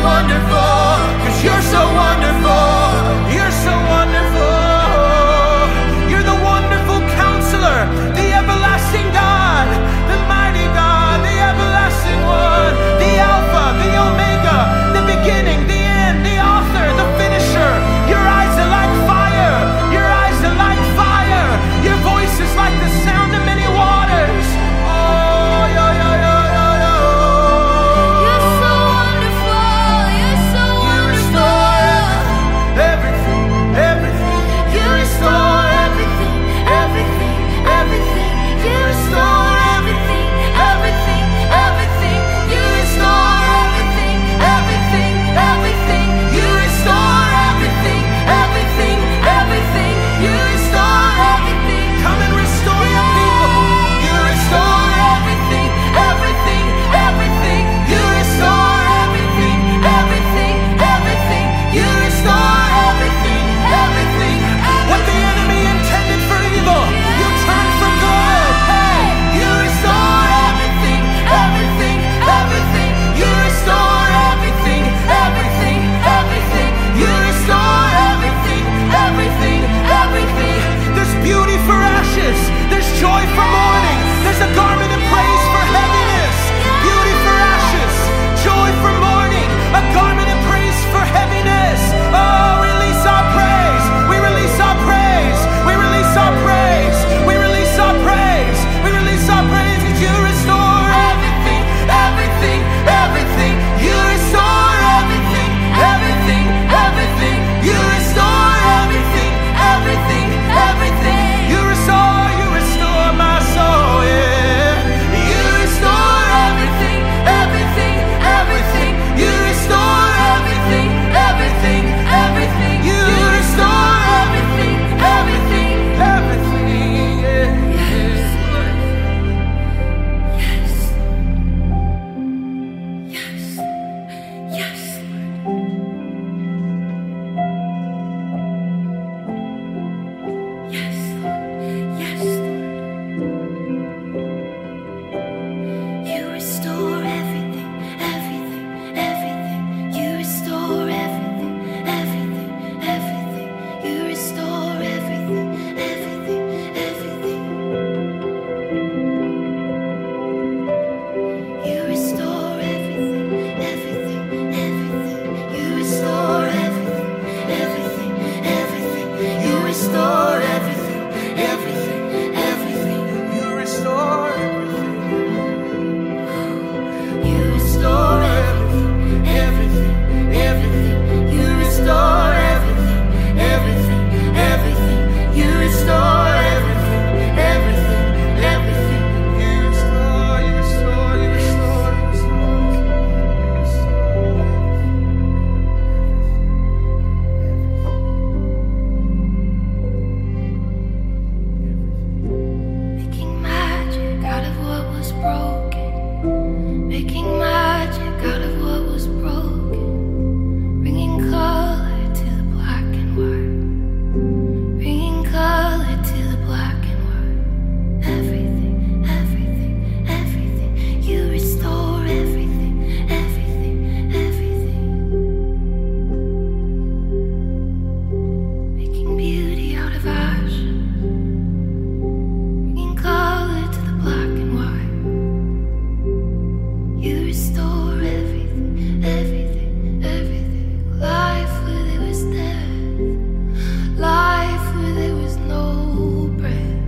wonderful, 'cause you're so wonderful. You're so wonderful. You're the wonderful counselor, the everlasting God, the mighty God, the everlasting one, the Alpha, the Omega, the beginning, the end, the author, the finisher. Your eyes are like fire. Your eyes are like fire. Your voice is like the sound of many waters. Oh, yo, yo, yo, yo, yo. You're so wonderful. You're so You wonderful. restore everything, everything. You restore everything, everything, everything. You restore everything, everything, everything. You restore everything, everything, everything. You restore everything, everything, everything. You restore everything. Come and restore your people. You restore everything, everything, everything. You restore everything, everything, everything. You restore everything, everything. What the enemy intended for evil, you turn for good. Hey, you restore everything, everything, everything. You restore everything, everything, everything. You restore everything, everything, everything. There's beauty for ashes. There's joy for mourning. There's a garment of praise for heaviness. Beauty for ashes, joy for mourning, a garment of praise for heaviness. Oh, release our praise. We release our praise. We release our praise. We release our praise. We release our praise. You restore everything, everything, everything. You restore everything, everything, everything. You restore everything, everything, everything. You restore my soul, yeah. You restore everything, everything, everything. You restore everything, everything, everything. You restore everything, everything, everything, yeah. Yes, Lord. Yes. Yes. Yes, Lord. Yes, Lord. Yes, Lord. You restore everything, everything, everything. You restore everything, everything, everything. You restore everything, everything, everything. You restore everything, everything, everything. You restore everything, everything, everything. You restore everything, everything, everything. You restore everything. You restore everything, everything, everything. You restore everything, everything, everything. You restore everything, everything, everything. You restore, you restore, you restore, you Making magic out of what was broken. Making magic out of what was broken. Bringing color to the black and white. Bringing color to the black and white. Everything, everything, everything. You restore everything, everything, everything. Making beauty out of ashes. Bringing color to the black and white. You restore everything, everything, everything. Life where there was death, life where there was no breath.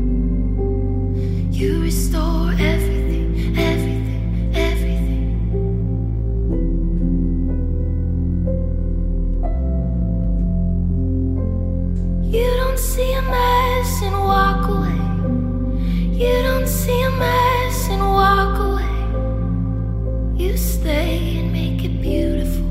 You restore everything, everything, everything. You don't see a mess and walk away. You don't see a mess and walk away. You stay and make it beautiful.